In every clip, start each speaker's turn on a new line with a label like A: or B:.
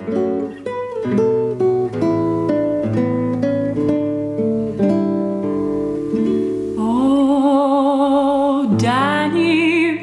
A: Oh, Danny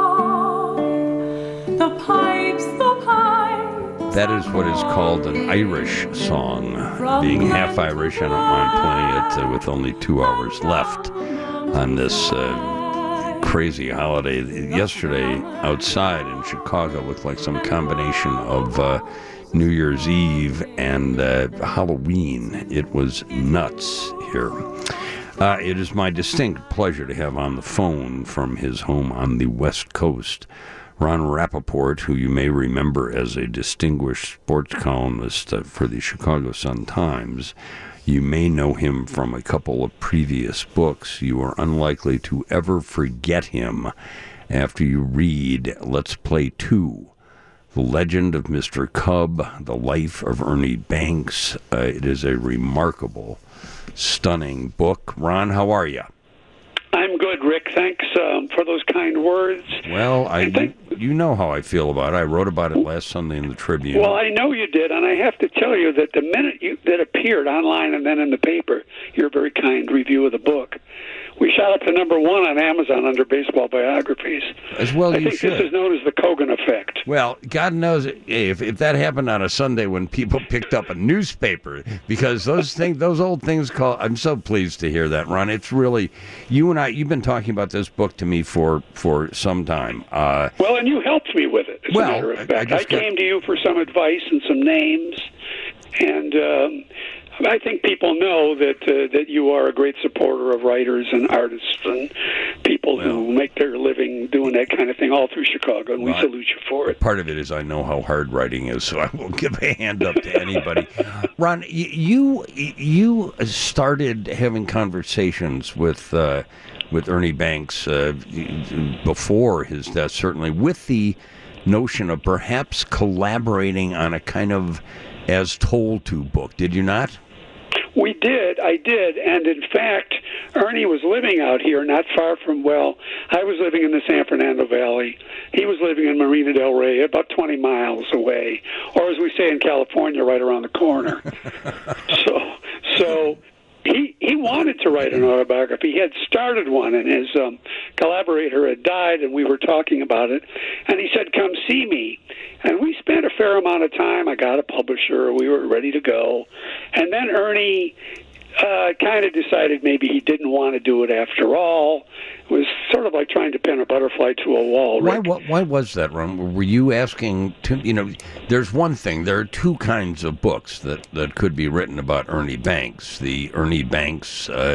A: boy, the pipes, the pipes.
B: That is what is called an Irish song. Being half Irish, I don't mind playing it with only 2 hours left on this crazy holiday. Yesterday, outside in Chicago, looked like some combination of New Year's Eve and Halloween. It was nuts here. It is my distinct pleasure to have on the phone from his home on the West Coast, Ron Rappaport, who you may remember as a distinguished sports columnist for the Chicago Sun-Times. You may know him from a couple of previous books. You are unlikely to ever forget him after you read Let's Play 2, The Legend of Mr. Cub, The Life of Ernie Banks. It is a remarkable, stunning book. Ron, how are you?
C: I'm good, Rick. Thanks for those kind words.
B: Well, you know how I feel about it. I wrote about it last Sunday in the Tribune.
C: Well, I know you did, and I have to tell you that the minute that appeared online and then in the paper, your very kind review of the book, we shot up to number 1 on Amazon under baseball biographies.
B: As well,
C: I think this is known as the Kogan effect.
B: Well, God knows if that happened on a Sunday when people picked up a newspaper, because those old things call. I'm so pleased to hear that, Ron. It's really you and I. You've been talking about this book to me for some time.
C: Well, and you helped me with it. As a matter of fact, I came to you for some advice and some names, and I think people know that you are a great supporter of writers and artists and people who make their living doing that kind of thing all through Chicago, and we salute you for it.
B: Part of it is I know how hard writing is, so I won't give a hand up to anybody. Ron, you started having conversations with Ernie Banks before his death, certainly, with the notion of perhaps collaborating on a kind of as told to book. Did you not?
C: We did. I did. And in fact, Ernie was living out here not far from, I was living in the San Fernando Valley. He was living in Marina del Rey, about 20 miles away, or as we say in California, right around the corner. So he wanted to write an autobiography. He had started one, and his collaborator had died, and we were talking about it. And he said, come see me. And we spent a fair amount of time. I got a publisher. We were ready to go. And then Ernie kind of decided maybe he didn't want to do it after all. It was sort of like trying to pin a butterfly to a wall.
B: Why was that, Ron? Were you asking to, there's one thing. There are two kinds of books that could be written about Ernie Banks. The Ernie Banks,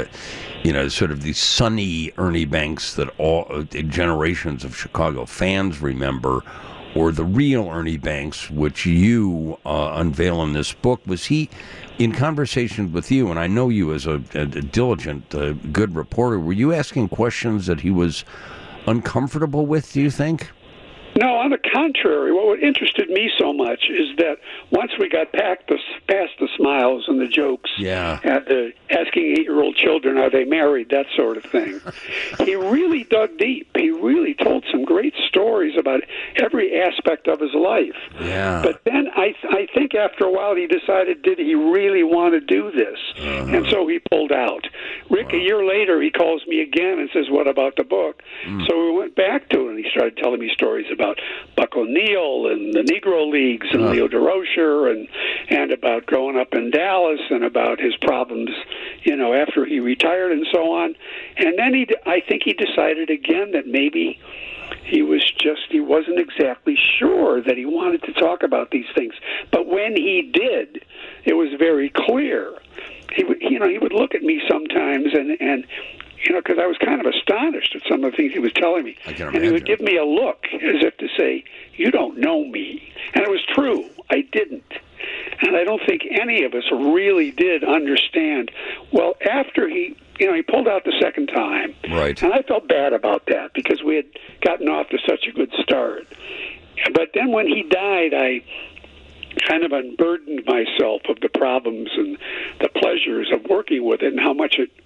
B: sort of the sunny Ernie Banks that all generations of Chicago fans remember, or the real Ernie Banks, which you unveil in this book. Was he, in conversations with you, and I know you as a diligent, good reporter, were you asking questions that he was uncomfortable with, do you think?
C: No, on the contrary. What interested me so much is that once we got past the smiles and the jokes, at the asking 8-year-old children, are they married, that sort of thing, he really dug deep. He really told some great stories about every aspect of his life.
B: Yeah.
C: But then I think after a while he decided, did he really want to do this? Uh-huh. And so he pulled out. Rick, a year later, he calls me again and says, what about the book? So we went back to it, and he started telling me stories about Buck O'Neill and the Negro Leagues and Leo DeRocher and about growing up in Dallas and about his problems, after he retired and so on. And then I think he decided again that maybe he wasn't exactly sure that he wanted to talk about these things. But when he did, it was very clear. He would look at me sometimes and because I was kind of astonished at some of the things he was telling me.
B: I can imagine.
C: And he would give me a look as if to say, you don't know me. And it was true. I didn't. And I don't think any of us really did understand. Well, after he pulled out the second time.
B: Right.
C: And I felt bad about that because we had gotten off to such a good start. But then when he died, I kind of unburdened myself of the problems and the pleasures of working with it and how much it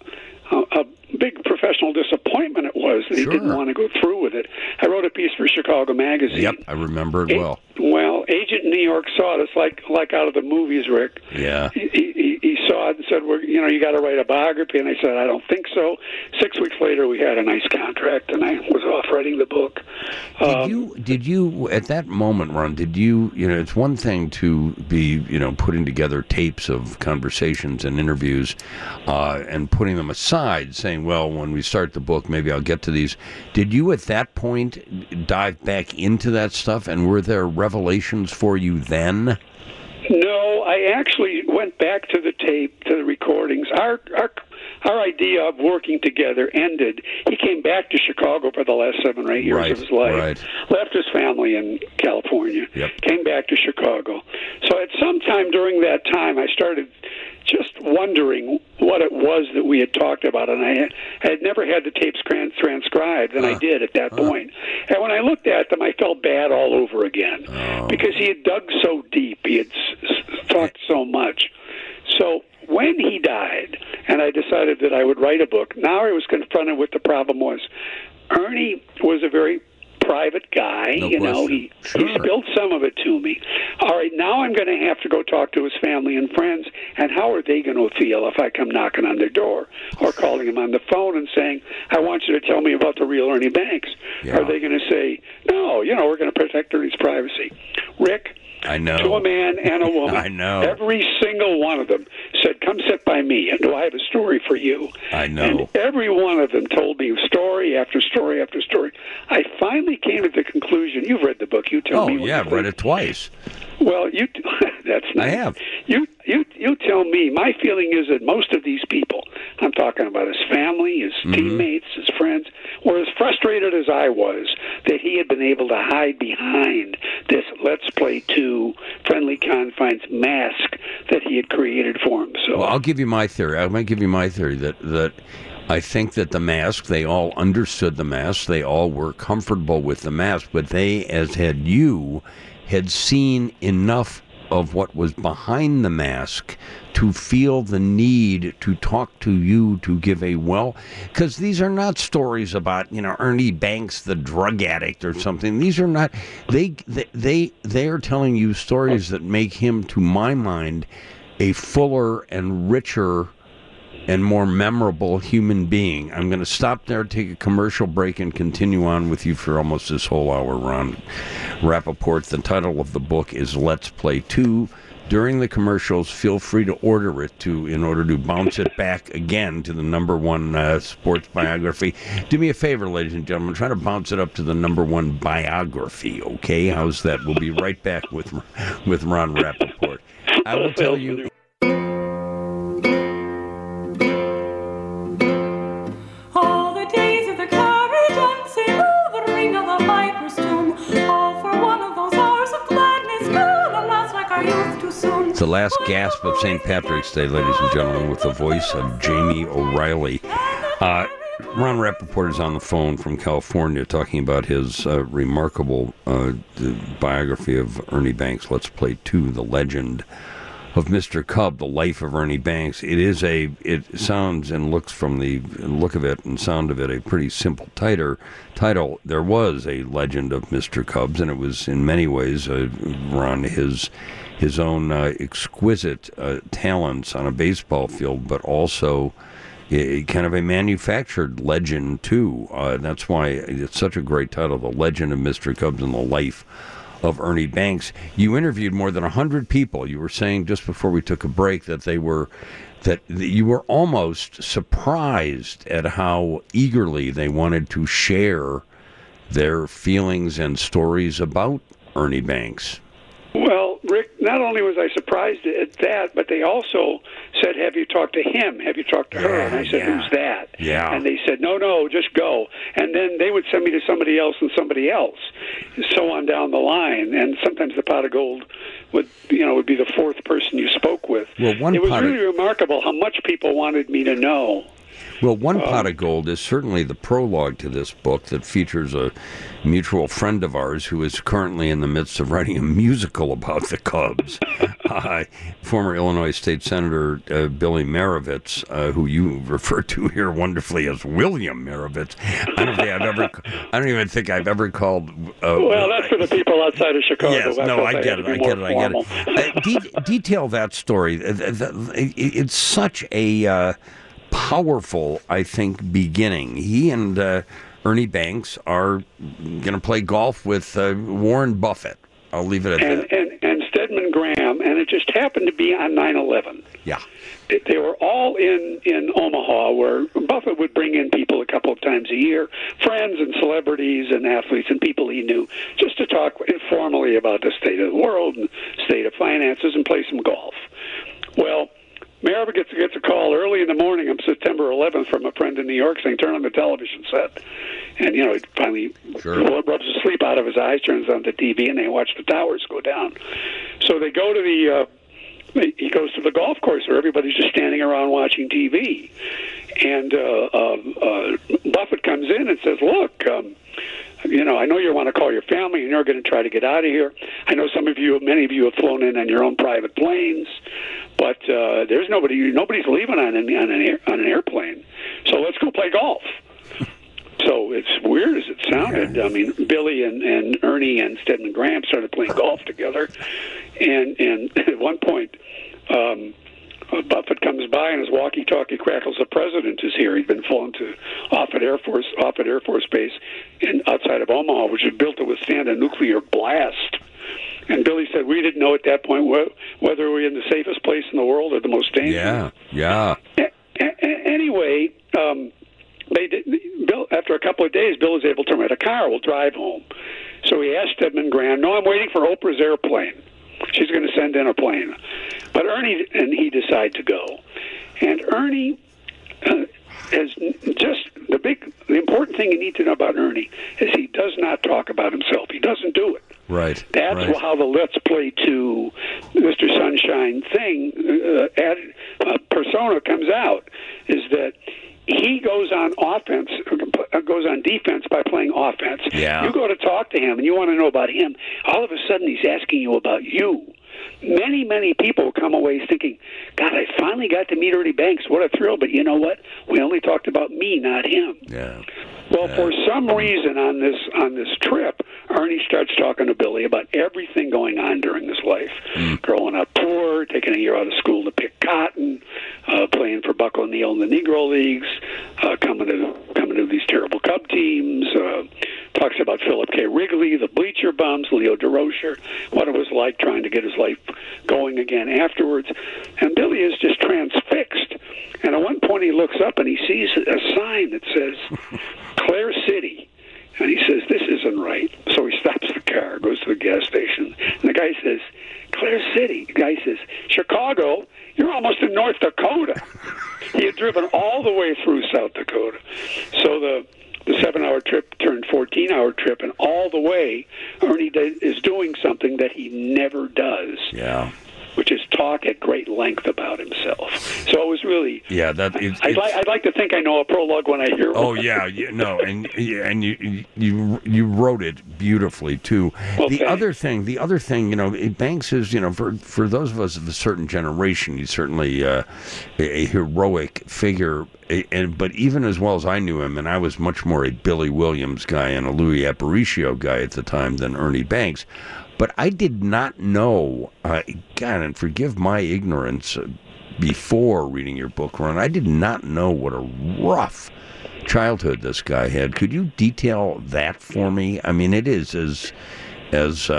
C: a big professional disappointment it was that he didn't want to go through with it. I wrote a piece for Chicago Magazine.
B: Yep, I remember it well.
C: Well, Agent in New York saw it. It's like out of the movies, Rick.
B: Yeah.
C: He saw it and said, "Well, you got to write a biography." And I said, "I don't think so." 6 weeks later, we had a nice contract, and I was off writing the book.
B: Did you at that moment, Ron? Did you? It's one thing to be, putting together tapes of conversations and interviews, and putting them aside, saying, "Well, when we start the book, maybe I'll get to these." Did you at that point dive back into that stuff, and were there revelations for you then?
C: No, I actually went back to the tape, to the recordings. Our idea of working together ended. He came back to Chicago for the last 7 or 8 years of his life.
B: Right.
C: Left his family in California.
B: Yep.
C: Came back to Chicago. So at some time during that time, I started just wondering what it was that we had talked about, and I had never had the tapes transcribed, and I did at that point. And when I looked at them, I felt bad all over again because he had dug so deep, he had talked so much. So when he died, and I decided that I would write a book, now I was confronted with the problem was Ernie was a very private guy, he spilled some of it to me. All right, now I'm going to have to go talk to his family and friends, and how are they going to feel if I come knocking on their door or calling him on the phone and saying, "I want you to tell me about the real Ernie Banks"?
B: Yeah.
C: Are they going to say, "No, we're going to protect Ernie's privacy"? Rick,
B: I know.
C: to a man and a woman,
B: I know.
C: every single one of them said, "Come sit by me, and I have a story for you."
B: I know.
C: And every one of them told me story after story after story. I finally came to the conclusion. You've read the book. You tell me.
B: Oh, yeah, I've read it twice.
C: Well, that's nice.
B: I have.
C: You tell me. My feeling is that most of these people, I'm talking about his family, his teammates, his friends, were as frustrated as I was that he had been able to hide behind this Let's Play 2 Friendly Confines mask that he had created for himself.
B: Well, I'll give you my theory. I might give you my theory that I think that the mask, they all understood the mask, they all were comfortable with the mask, but they, as had seen enough of what was behind the mask to feel the need to talk to you, to give because these are not stories about, Ernie Banks, the drug addict or something. These are not, they are telling you stories that make him, to my mind, a fuller and richer and more memorable human being. I'm going to stop there, take a commercial break, and continue on with you for almost this whole hour, Ron Rappaport. The title of the book is Let's Play 2. During the commercials, feel free to order it in order to bounce it back again to the #1 sports biography. Do me a favor, ladies and gentlemen, try to bounce it up to the #1 biography, okay? How's that? We'll be right back with Ron Rappaport. I will tell you... The last gasp of St. Patrick's Day, ladies and gentlemen, with the voice of Jamie O'Reilly. Ron Rappaport is on the phone from California talking about his remarkable biography of Ernie Banks, Let's Play 2, The Legend of Mr. Cub, The Life of Ernie Banks. It sounds and looks, from the look of it and sound of it, a pretty simple title. There was a legend of Mr. Cubs, and it was in many ways, Ron, his own exquisite talents on a baseball field, but also kind of a manufactured legend, too. That's why it's such a great title, The Legend of Mr. Cubs and the Life of Ernie Banks. You interviewed more than 100 people. You were saying just before we took a break that you were almost surprised at how eagerly they wanted to share their feelings and stories about Ernie Banks.
C: Well, Rick, not only was I surprised at that, but they also said, "Have you talked to him? Have you talked to her?" And I said, "Who's that?"
B: Yeah.
C: And they said, No, just go." And then they would send me to somebody else and somebody else, so on down the line. And sometimes the pot of gold would be the fourth person you spoke with.
B: Well,
C: it was really remarkable how much people wanted me to know.
B: Well, one pot of gold is certainly the prologue to this book that features a mutual friend of ours who is currently in the midst of writing a musical about the Cubs. former Illinois State Senator Billy Marovitz, who you refer to here wonderfully as William Marovitz. I don't even think I've ever called.
C: Well, that's for the people outside of Chicago.
B: Yes, no, I get it. Detail that story. It's such a powerful, I think, beginning. He and Ernie Banks are going to play golf with Warren Buffett. I'll leave it at that.
C: And Stedman Graham, and it just happened to be on 9/11.
B: Yeah.
C: They were all in Omaha, where Buffett would bring in people a couple of times a year, friends and celebrities and athletes and people he knew, just to talk informally about the state of the world and state of finances and play some golf. Well, Maravich gets a call early in the morning on September 11th from a friend in New York saying, turn on the television set. And, he finally rubs the sleep out of his eyes, turns on the TV, and they watch the towers go down. So they go to he goes to the golf course where everybody's just standing around watching TV. And Buffett comes in and says, look, I know you want to call your family and you're going to try to get out of here. I know many of you have flown in on your own private planes, but there's nobody's leaving on an airplane. So let's go play golf. So it's weird as it sounded. I mean, Billy and Ernie and Stedman Graham started playing golf together, and at one point, Buffett comes by and his walkie-talkie crackles. The president is here. He'd been flown to Offutt Air Force Base outside of Omaha, which is built to withstand a nuclear blast. And Billy said, we didn't know at that point whether we were in the safest place in the world or the most dangerous.
B: Yeah.
C: Anyway, Bill, after a couple of days, Bill was able to rent a car. We'll drive home. So he asked Stedman Graham, no, I'm waiting for Oprah's airplane. She's going to send in a plane. But Ernie and he decide to go. And Ernie has just the important thing you need to know about Ernie is he does not talk about himself. He doesn't do it.
B: Right.
C: That's how the Let's Play 2 Mr. Sunshine thing persona comes out, is that he goes on defense by playing offense.
B: Yeah.
C: You go to talk to him and you want to know about him. All of a sudden he's asking you about you. Many, many people come away thinking, God, I finally got to meet Ernie Banks. What a thrill. But you know what? We only talked about me, not him.
B: Yeah.
C: Well, for some reason on this trip, Ernie starts talking to Billy about everything going on during his life. Growing up poor, taking a year out of school to pick cotton, playing for Buck O'Neill in the Negro Leagues, coming to these terrible Cub teams, talks about Philip K. Wrigley, the Bleacher Bums, Leo DeRocher, what it was like trying to get his life going again afterwards. And Billy is just transfixed. And at one point he looks up and he sees a sign that says Clare City. And he says, this isn't right. So he stops the car, goes to the gas station. And the guy says, Clare City. The guy says, Chicago? You're almost in North Dakota. He had driven all the way through South Dakota. So the 7-hour trip turned 14-hour trip, and all the way, Ernie is doing something that he never does.
B: Yeah.
C: Which is talk at great length about himself. So it was really.
B: Yeah,
C: I'd like to think I know a prologue when I hear one.
B: Oh yeah, no, and you wrote it beautifully too.
C: Well,
B: the other thing, Banks is, for those of us of a certain generation, he's certainly a heroic figure. But even as well as I knew him, and I was much more a Billy Williams guy and a Louis Aparicio guy at the time than Ernie Banks. But I did not know, God, and forgive my ignorance before reading your book, Ron, I did not know what a rough childhood this guy had. Could you detail that for me? I mean, it is it's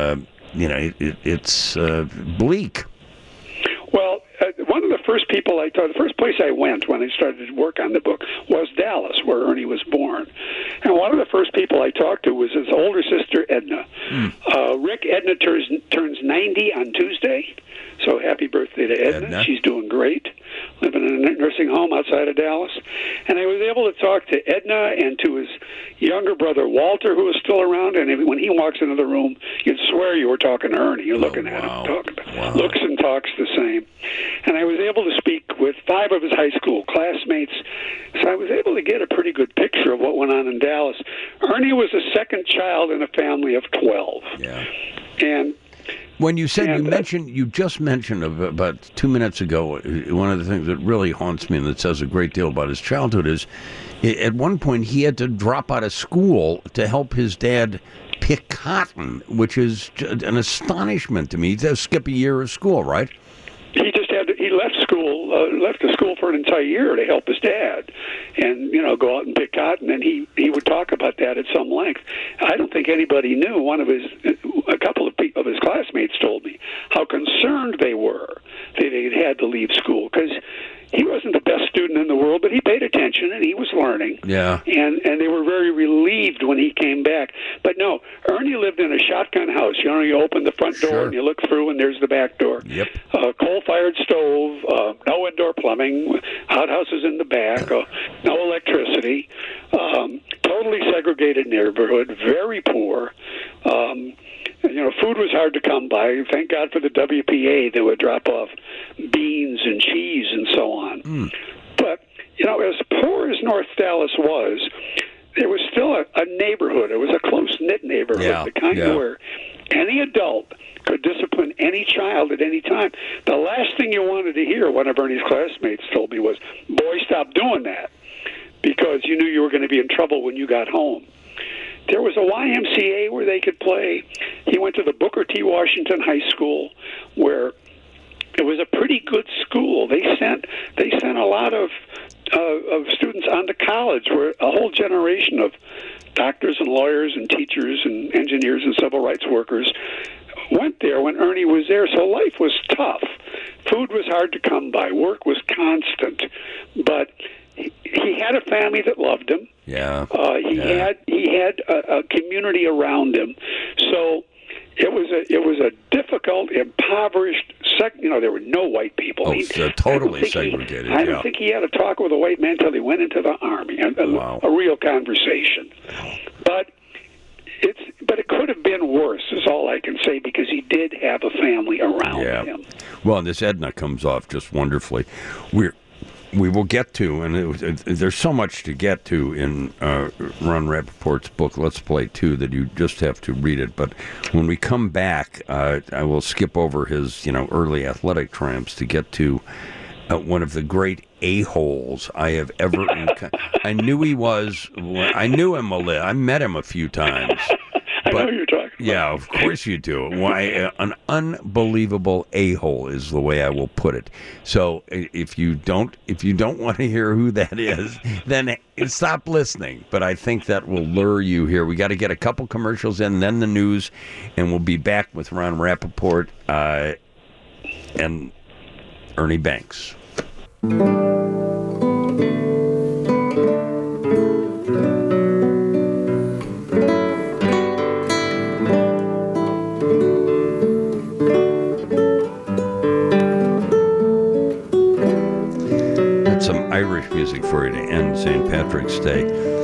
B: bleak.
C: Well, one of the first people the first place I went when I started to work on the book was Dallas, where Ernie was born. And one of the first people I talked to was his older sister, Edna. Edna turns 90 on Tuesday, so happy birthday to Edna. She's doing great, living in a nursing home outside of Dallas. And I was able to talk to Edna and to his younger brother, Walter, who is still around. And when he walks into the room, you'd swear you were talking to Ernie. You're looking at him, looks and talks the same. And I was able to speak with 5 of his high school classmates, so I was able to get a pretty good picture of what went on in Dallas. Ernie was the second child in a family of 12.
B: Yeah.
C: And
B: When you said
C: And,
B: you just mentioned about 2 minutes ago, one of the things that really haunts me and that says a great deal about his childhood is, at one point he had to drop out of school to help his dad pick cotton, which is an astonishment to me. He had to skip a year of school, right?
C: He left the school for an entire year to help his dad, and go out and pick cotton. And he would talk about that at some length. I don't think anybody knew. A couple of his classmates told me how concerned they were that he had to leave school, because he wasn't the best student in the world, but he paid attention and he was learning.
B: Yeah.
C: And they were very relieved when he came back. But no, Ernie lived in a shotgun house. You open the front door and you look through and there's the back door.
B: Yep.
C: Coal-fired stove, no indoor plumbing, outhouses in the back, no electricity, totally segregated neighborhood, very poor. Food was hard to come by. Thank God for the WPA that would drop off beans and cheese and so on. But, as poor as North Dallas was, there was still a neighborhood. It was a close-knit neighborhood, the kind where any adult could discipline any child at any time. The last thing you wanted to hear, one of Ernie's classmates told me, was, "Boy, stop doing that," because you knew you were going to be in trouble when you got home. There was a YMCA where they could play. He went to the Booker T. Washington High School, where it was a pretty good school. They sent a lot of students on to college, where a whole generation of doctors and lawyers and teachers and engineers and civil rights workers went there when Ernie was there. So life was tough. Food was hard to come by. Work was constant. But he had a family that loved him.
B: Yeah.
C: He had a community around him. So it was a difficult, impoverished there were no white people.
B: Totally segregated.
C: I don't think he had a talk with a white man until he went into the Army. A real conversation. But it could have been worse, is all I can say, because he did have a family around him.
B: Well, and this Edna comes off just wonderfully. We will get to, and there's so much to get to in Ron Rappaport's book, Let's Play 2, that you just have to read it. But when we come back, I will skip over his early athletic triumphs to get to one of the great a-holes I have ever encountered. I knew he was. I knew him I met him a few times.
C: I know who you're talking about.
B: Yeah, of course you do. Why, an unbelievable a-hole is the way I will put it. So if you don't want to hear who that is, then stop listening. But I think that will lure you here. We got to get a couple commercials in, then the news, and we'll be back with Ron Rappaport and Ernie Banks. Some Irish music for you to end St. Patrick's Day.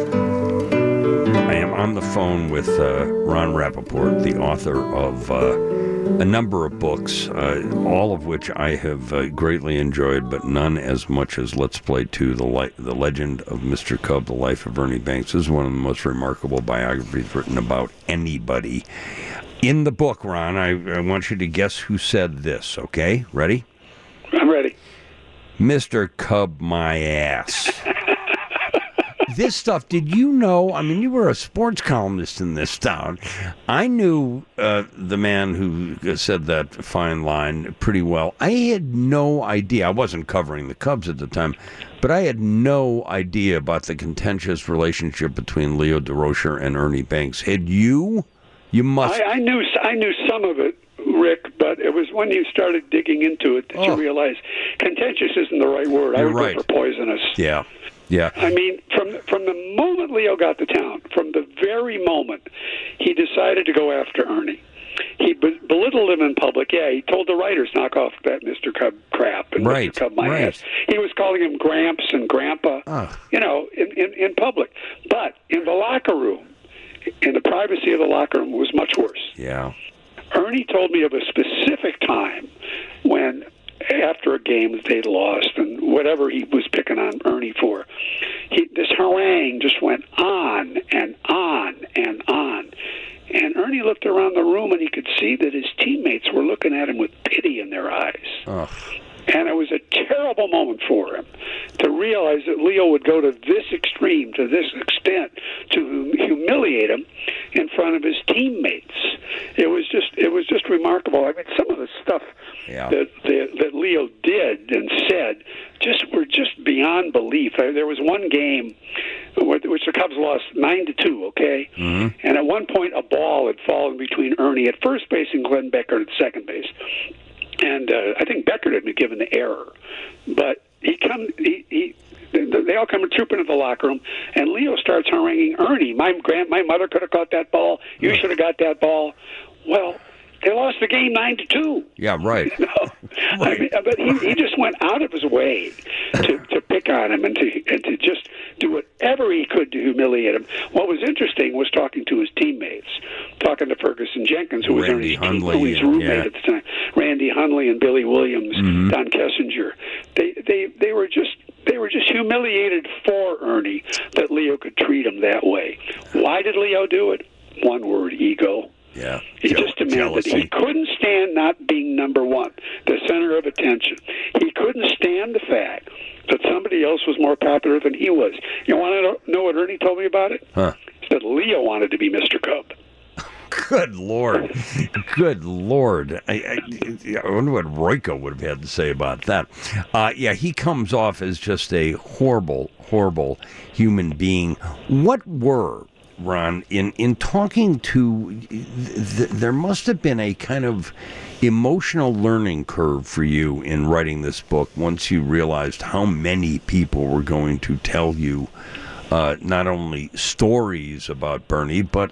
B: I am on the phone with Ron Rappaport, the author of a number of books, all of which I have greatly enjoyed, but none as much as Let's Play 2, The Legend of Mr. Cub, The Life of Ernie Banks. This is one of the most remarkable biographies written about anybody. In the book, Ron, I want you to guess who said this, okay? Ready?
C: I'm ready.
B: Mr. Cub my ass. This stuff, did you know? I mean, you were a sports columnist in this town. I knew the man who said that fine line pretty well. I had no idea. I wasn't covering the Cubs at the time, but I had no idea about the contentious relationship between Leo Durocher and Ernie Banks. Had you? You must.
C: I knew some of it, Rick, but it was when you started digging into it that you realized contentious isn't the right word.
B: You're
C: I would
B: right.
C: go for poisonous.
B: Yeah.
C: I mean, from the moment Leo got to town, from the very moment he decided to go after Ernie, he belittled him in public. Yeah, he told the writers, knock off that Mr. Cub crap and Mr. Cub my ass. He was calling him Gramps and Grandpa, in public. But in the locker room, in the privacy of the locker room, it was much worse.
B: Yeah.
C: Ernie told me of a specific time when, after a game that they'd lost and whatever he was picking on Ernie for, this harangue just went on and on and on. And Ernie looked around the room and he could see that his teammates were looking at him with pity in their eyes.
B: Oh.
C: And it was a terrible moment for him to realize that Leo would go to this extreme, to this extent, to humiliate him in front of his teammates. It was just remarkable. I mean, some of the stuff that Leo did and said were just beyond belief. There was one game which the Cubs lost 9-2. Okay, and at one point a ball had fallen between Ernie at first base and Glenn Beckert at second base. And I think Beckert had been given the error, but they all come trooping into the locker room, and Leo starts haranguing Ernie. My mother could have caught that ball. You should have got that ball. Well, they lost the game 9-2.
B: Yeah, right.
C: You know? Right. I mean, but he just went out of his way to pick on him and to just do whatever he could to humiliate him. What was interesting was talking to his teammates, talking to Ferguson Jenkins, who was Ernie's roommate at the time, Randy Hundley and Billy Williams, Don Kessinger. They were just humiliated for Ernie that Leo could treat him that way. Why did Leo do it? One word: ego.
B: Yeah.
C: He just demanded. He couldn't stand not being number one, the center of attention. He couldn't stand the fact that somebody else was more popular than he was. You want to know what Ernie told me about it?
B: Huh.
C: He said Leo wanted to be Mr. Cub.
B: Good Lord. Good Lord. I wonder what Royko would have had to say about that. He comes off as just a horrible, horrible human being. What were, Ron, in talking to, there must have been a kind of emotional learning curve for you in writing this book once you realized how many people were going to tell you not only stories about Ernie, but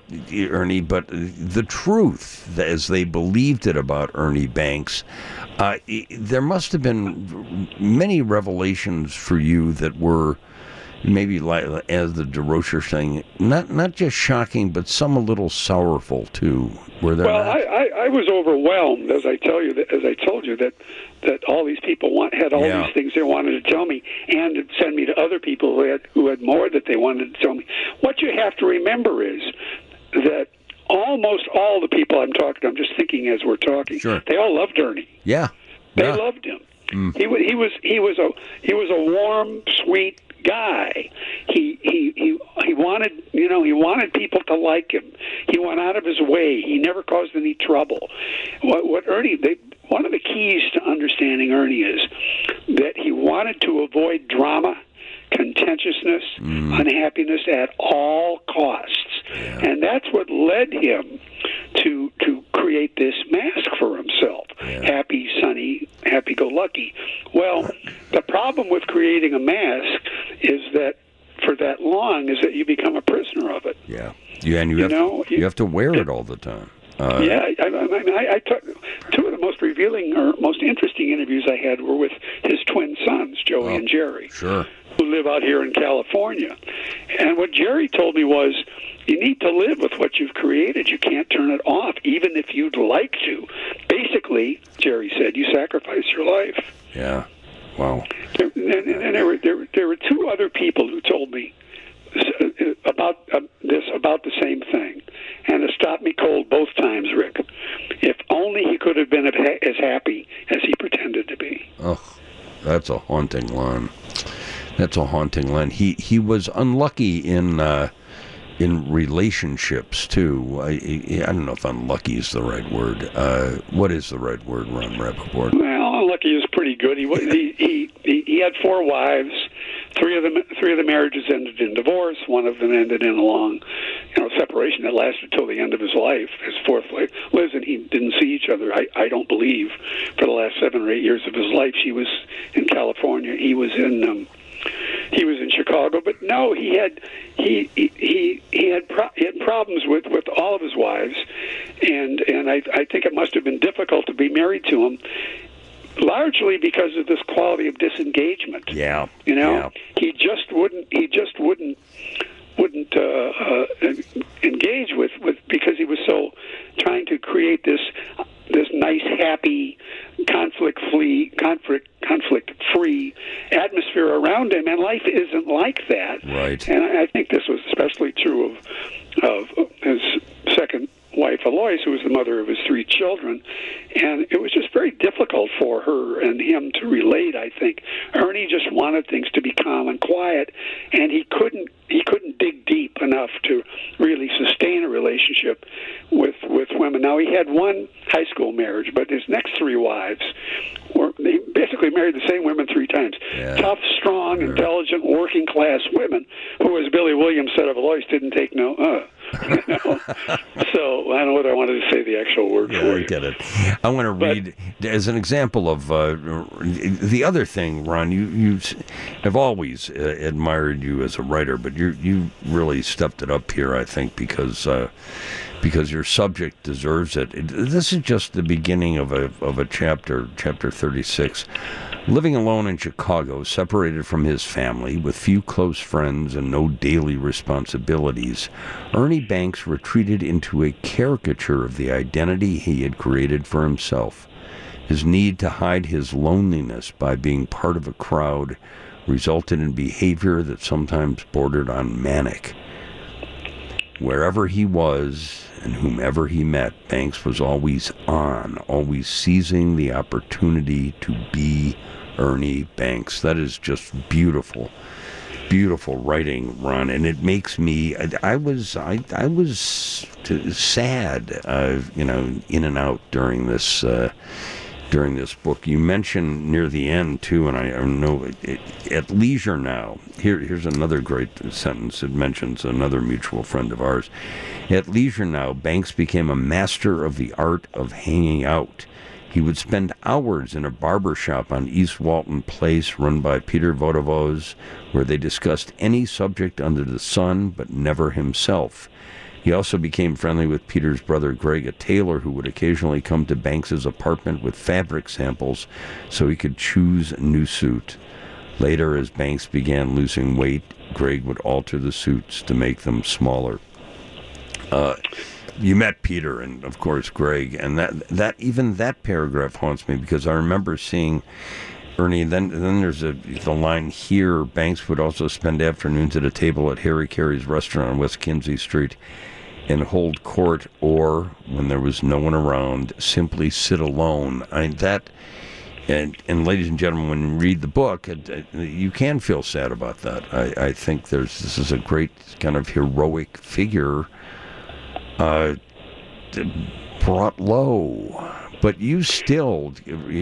B: the truth as they believed it about Ernie Banks. There must have been many revelations for you that were maybe, like, as the DeRocher saying, not just shocking, but some a little sorrowful too. Were there?
C: Well, I was overwhelmed, as I told you that all these people had all these things they wanted to tell me, and to send me to other people who had more that they wanted to tell me. What you have to remember is that almost all the people I'm just thinking as we're talking, they all loved Ernie.
B: Yeah,
C: they loved him. He was a warm, sweet guy. He wanted people to like him. He went out of his way. He never caused any trouble. One of the keys to understanding Ernie is that he wanted to avoid drama, contentiousness, unhappiness at all costs. Yeah. And that's what led him to create this mask for himself. Yeah. Happy, sunny, happy-go-lucky. Well, the problem with creating a mask is that for that long is that you become a prisoner of it.
B: Yeah. You have to wear it all the time.
C: I took two of the most revealing or most interesting interviews I had were with his twin sons, Joey and Jerry, who live out here in California. And what Jerry told me was, you need to live with what you've created. You can't turn it off, even if you'd like to. Basically, Jerry said, you sacrifice your life.
B: Yeah. Wow.
C: And there were two other people who told me about the same thing, and it stopped me cold both times, Rick. If only he could have been as happy as he pretended to be.
B: Oh, that's a haunting line. He was unlucky in relationships too. I don't know if unlucky is the right word. What is the right word, Ron Rappaport?
C: Well, unlucky is pretty good. He had 4 wives. Three of the marriages ended in divorce. One of them ended in a long, separation that lasted till the end of his life. His fourth wife, Liz, and he didn't see each other. I don't believe for the last 7 or 8 years of his life. She was in California. He was in Chicago. But no, he had problems with all of his wives, and I think it must have been difficult to be married to him. Largely because of this quality of disengagement.
B: Yeah.
C: He just wouldn't engage with because he was so trying to create this nice, happy, conflict-free atmosphere around him, and life isn't like that.
B: Right.
C: And I think this was especially true of his second wife, of Lois, who was the mother of his 3 children, and it was just very difficult for her and him to relate, I think. Ernie just wanted things to be calm and quiet, and he couldn't dig deep enough to really sustain a relationship with women. Now, he had one high school marriage, but his next 3 wives he basically married the same women 3 times.
B: Yeah.
C: Tough, strong, intelligent, working-class women who, as Billy Williams said of Lois, didn't take no you know? So I don't know whether I wanted to say the actual word for you.
B: I get it. I want to read, as an example of the other thing, Ron, you have always admired you as a writer, but you really stepped it up here, I think, because your subject deserves it. This is just the beginning of a chapter 36. Living alone in Chicago, separated from his family, with few close friends and no daily responsibilities, Ernie Banks retreated into a caricature of the identity he had created for himself. His need to hide his loneliness by being part of a crowd resulted in behavior that sometimes bordered on manic. Wherever he was and whomever he met, Banks was always on, always seizing the opportunity to be Ernie Banks. That is just beautiful, beautiful writing, Ron, and it makes me. I was sad, in and out during this book. You mentioned near the end too, and I know at leisure now. Here's another great sentence. It mentions another mutual friend of ours. At leisure now, Banks became a master of the art of hanging out. He would spend hours in a barber shop on East Walton Place run by Peter Vodovos, where they discussed any subject under the sun, but never himself. He also became friendly with Peter's brother Greg, a tailor who would occasionally come to Banks's apartment with fabric samples so he could choose a new suit. Later, as Banks began losing weight, Greg would alter the suits to make them smaller. You met Peter and, of course, Greg, and that even that paragraph haunts me because I remember seeing Ernie. Then there's the line here. Banks would also spend afternoons at a table at Harry Carey's restaurant on West Kinsey Street and hold court, or when there was no one around, simply sit alone. And ladies and gentlemen, when you read the book, you can feel sad about that. I think this is a great kind of heroic figure. Brought low, but you still,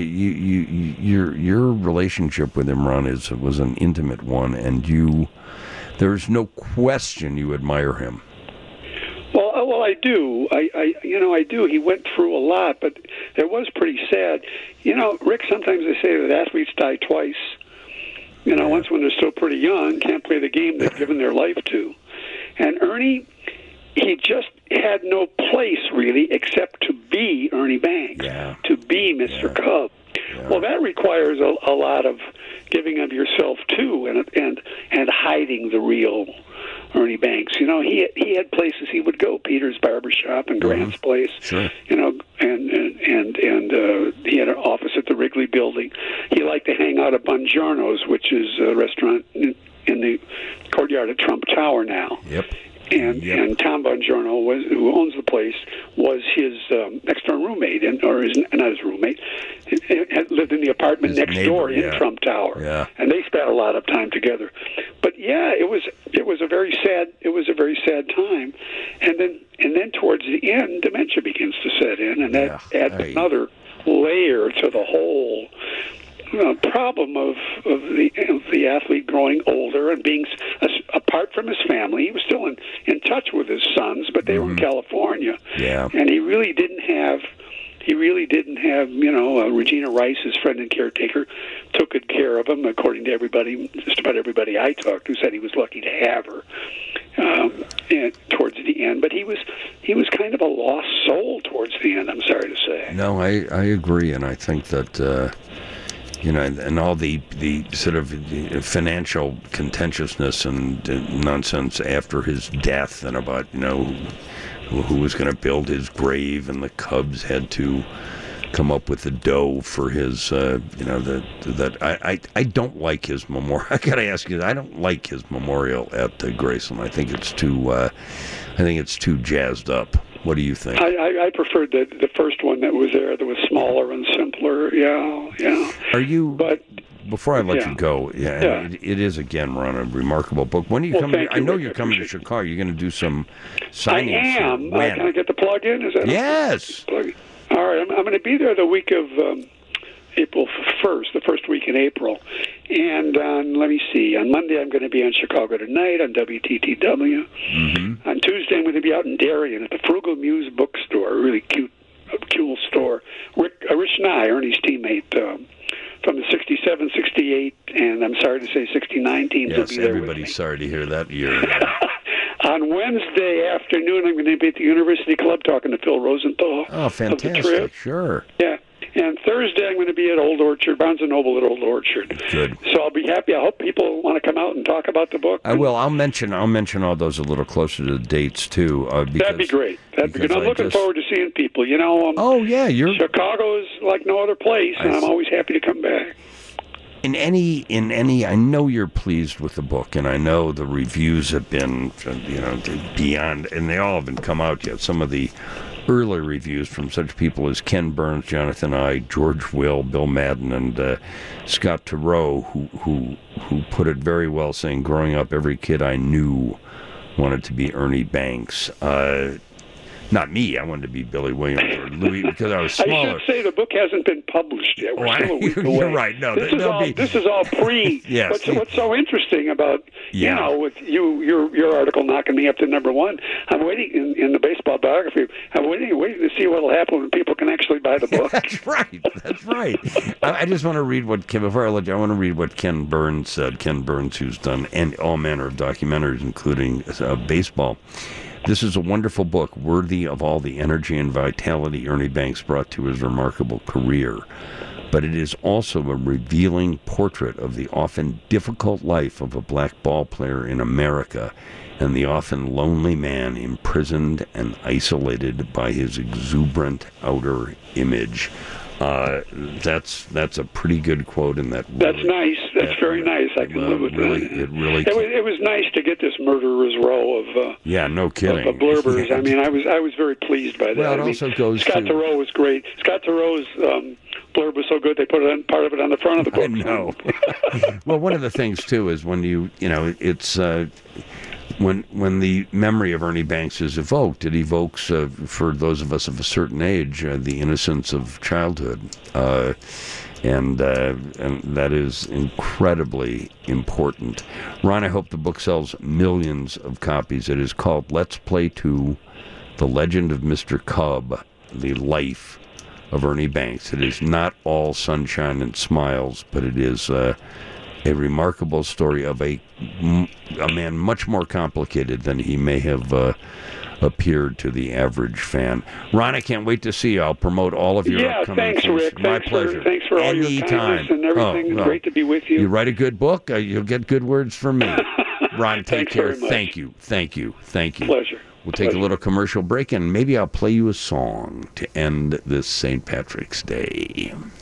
B: your relationship with him, Ron, was an intimate one, and there's no question you admire him.
C: Well, I do. I do. He went through a lot, but it was pretty sad. Rick, sometimes they say that athletes die twice. Once when they're still pretty young, can't play the game they've given their life to, and Ernie. He just had no place, really, except to be Ernie Banks, to be Mr. Cub. Yeah. Well, that requires a lot of giving of yourself, too, and hiding the real Ernie Banks. He had places he would go, Peter's Barbershop and Grant's Place,
B: sure.
C: and he had an office at the Wrigley Building. He liked to hang out at Buongiorno's, which is a restaurant in the courtyard of Trump Tower now.
B: Yep.
C: And Tom Buongiorno, who owns the place, was his next-door roommate, not his roommate. Had lived in the apartment next door in Trump Tower, and they spent a lot of time together. But it was a very sad time, and then towards the end, dementia begins to set in, and that adds another layer to the whole problem of the athlete growing older and being apart from his family. He was still in touch with his sons, but they were in California.
B: Yeah.
C: And he really didn't have Regina Rice, his friend and caretaker, took good care of him, according to just about everybody I talked to said he was lucky to have her towards the end. But he was kind of a lost soul towards the end, I'm sorry to say.
B: No, I agree, and I think that and all the sort of financial contentiousness and nonsense after his death, and about who was going to build his grave, and the Cubs had to come up with the dough for his I don't like his memorial. I got to ask you, I don't like his memorial at Graceland. I think it's too jazzed up. What do you think?
C: I preferred the first one that was there, that was smaller and simpler. Yeah.
B: Are you?
C: But
B: before I let you go, it is again, Ron, a remarkable book. When are you coming? I know you're coming to Chicago. You're going to do some signings.
C: I am.
B: When?
C: Can I get the plug in? Is that
B: yes?
C: Okay? All right. I'm going to be there the week of April 1st, the first week in April. And let me see. On Monday, I'm going to be on Chicago Tonight on WTTW. Mm-hmm. On Tuesday, I'm going to be out in Darien at the Frugal Muse bookstore, a really cool store. Rich Nye, Ernie's teammate, from the 67, 68, and I'm sorry to say 69 teams will be there with me.
B: Everybody's sorry to hear that.
C: On Wednesday afternoon, I'm going to be at the University Club talking to Phil Rosenthal.
B: Oh, fantastic. Sure.
C: Yeah. And Thursday, I'm going to be at Old Orchard, Barnes & Noble at Old Orchard.
B: Good.
C: So I'll be happy. I hope people want to come out and talk about the book.
B: I will. I'll mention all those a little closer to the dates, too.
C: That'd be great. That'd be good. I'm looking forward to seeing people. You know, Chicago is like no other place, and I'm always happy to come back.
B: In any, I know you're pleased with the book, and I know the reviews have been, beyond, and they all haven't come out yet. Some of the early reviews from such people as Ken Burns, Jonathan Ive, George Will, Bill Madden, and Scott Turow, who put it very well, saying, growing up, every kid I knew wanted to be Ernie Banks. Not me. I wanted to be Billy Williams or Louis because I was smaller.
C: I should say the book hasn't been published yet. We're still a week away.
B: You're right. No,
C: this is all pre.
B: Yes.
C: What's so interesting about with your article knocking me up to number one? I'm waiting in the baseball biography. I'm waiting to see what will happen when people can actually buy the book.
B: That's right. I just want to read before I let you. I want to read what Ken Burns said. Ken Burns, who's done all manner of documentaries, including baseball. This is a wonderful book, worthy of all the energy and vitality Ernie Banks brought to his remarkable career. But it is also a revealing portrait of the often difficult life of a black ball player in America and the often lonely man imprisoned and isolated by his exuberant outer image. That's a pretty good quote in that.
C: That's nice. That's very nice. I can live with that. It was nice to get this murderer's row of.
B: No kidding.
C: Of blurbers. I mean, I was very pleased by that.
B: Well, it also goes.
C: Scott Turow was great. Scott Turow's blurb was so good they put part of it on the front of the book.
B: I know. Well, one of the things too is when it's. When the memory of Ernie Banks is evoked, it evokes, for those of us of a certain age, the innocence of childhood. And that is incredibly important. Ron, I hope the book sells millions of copies. It is called Let's Play 2, The Legend of Mr. Cub, The Life of Ernie Banks. It is not all sunshine and smiles, but it is a remarkable story of a man much more complicated than he may have appeared to the average fan. Ron, I can't wait to see you. I'll promote all of your upcoming
C: things. Rick.
B: My pleasure.
C: Thanks for all your kindness and everything. Great to be with you.
B: You write a good book, you'll get good words from me. Ron, take care. Thank you.
C: Pleasure.
B: We'll take a little commercial break, and maybe I'll play you a song to end this St. Patrick's Day.